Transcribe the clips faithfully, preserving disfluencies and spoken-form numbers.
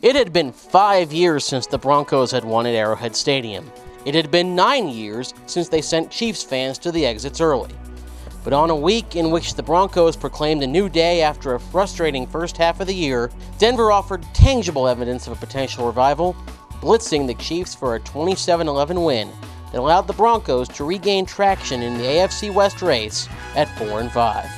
It had been five years since the Broncos had won at Arrowhead Stadium. It had been nine years since they sent Chiefs fans to the exits early. But on a week in which the Broncos proclaimed a new day after a frustrating first half of the year, Denver offered tangible evidence of a potential revival, blitzing the Chiefs for a twenty-seven eleven win that allowed the Broncos to regain traction in the A F C West race at four and five.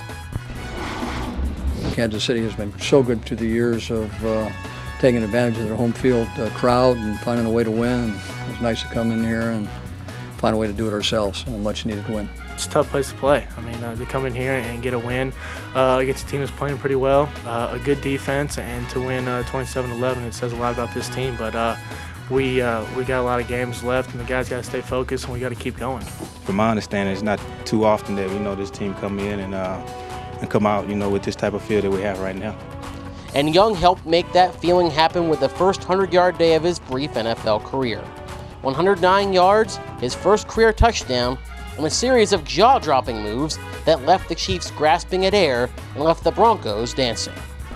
Kansas City has been so good through the years of uh, taking advantage of their home field uh, crowd and finding a way to win. It was nice to come in here and find a way to do it ourselves, and a much needed win. It's a tough place to play. I mean, uh, to come in here and get a win uh, against a team that's playing pretty well, uh, a good defense, and to win uh, twenty-seven eleven, it says a lot about this team. But uh, we uh, we got a lot of games left, and the guys got to stay focused, and we got to keep going. From my understanding, it's not too often that we know this team come in and uh, and come out, you know, with this type of field that we have right now. And Young helped make that feeling happen with the first hundred-yard day of his brief N F L career. one hundred nine yards, his first career touchdown, and a series of jaw-dropping moves that left the Chiefs grasping at air and left the Broncos dancing.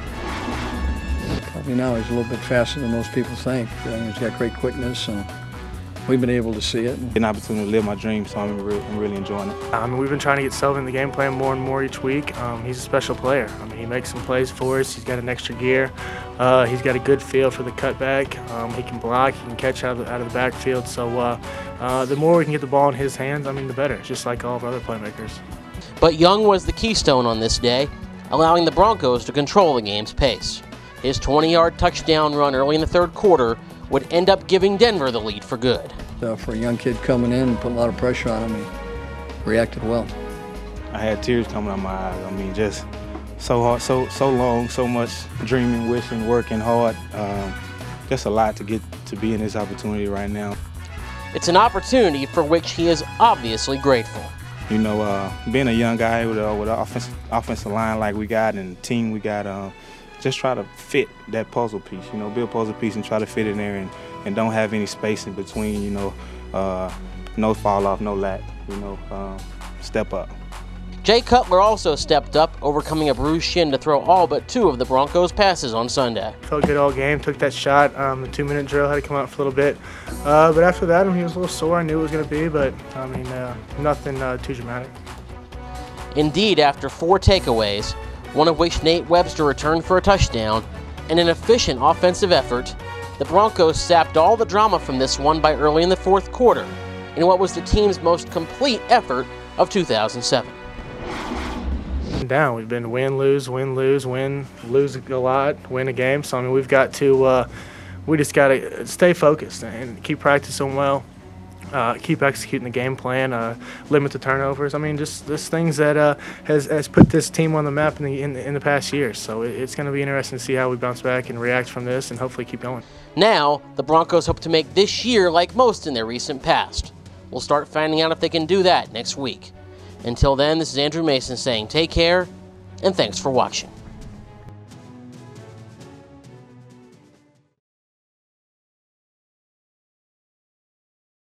Probably now he's a little bit faster than most people think. Uh, he's got great quickness, and we've been able to see it. An opportunity to live my dream, so I'm really, I'm really enjoying it. I mean, we've been trying to get Selvin in the game plan more and more each week. Um, he's a special player. I mean, he makes some plays for us. He's got an extra gear. Uh, he's got a good feel for the cutback. Um, he can block. He can catch out of the, out of the backfield. So uh, uh, the more we can get the ball in his hands, I mean, the better, just like all of our other playmakers. But Young was the keystone on this day, allowing the Broncos to control the game's pace. His twenty-yard touchdown run early in the third quarter would end up giving Denver the lead for good. Uh, for a young kid coming in and putting a lot of pressure on him, he reacted well. I had tears coming out my eyes. I mean, just so hard, so so long, so much dreaming, wishing, working hard. Um, just a lot to get to be in this opportunity right now. It's an opportunity for which he is obviously grateful. You know, uh, being a young guy with, uh, with an offensive, offensive line like we got and the team we got, um, just try to fit that puzzle piece, you know, build a puzzle piece and try to fit in there and, and don't have any space in between, you know, uh, no fall off, no lack, you know, um, step up. Jay Cutler also stepped up, overcoming a bruised shin to throw all but two of the Broncos' passes on Sunday. Felt good all game, took that shot. Um, the two-minute drill had to come out for a little bit. Uh, but after that, I mean, he was a little sore. I knew it was going to be, but, I mean, uh, nothing uh, too dramatic. Indeed, after four takeaways, one of which Nate Webster returned for a touchdown, and an efficient offensive effort, the Broncos sapped all the drama from this one by early in the fourth quarter, in what was the team's most complete effort of two thousand seven. Down, we've been win, lose, win, lose, win, lose a lot, win a game. So I mean, we've got to, uh, we just got to stay focused and keep practicing well, uh, keep executing the game plan, uh, limit the turnovers. I mean, just just things that uh, has has put this team on the map in the in the, in the past years. So it, it's going to be interesting to see how we bounce back and react from this, and hopefully keep going. Now, the Broncos hope to make this year like most in their recent past. We'll start finding out if they can do that next week. Until then, this is Andrew Mason saying take care, and thanks for watching.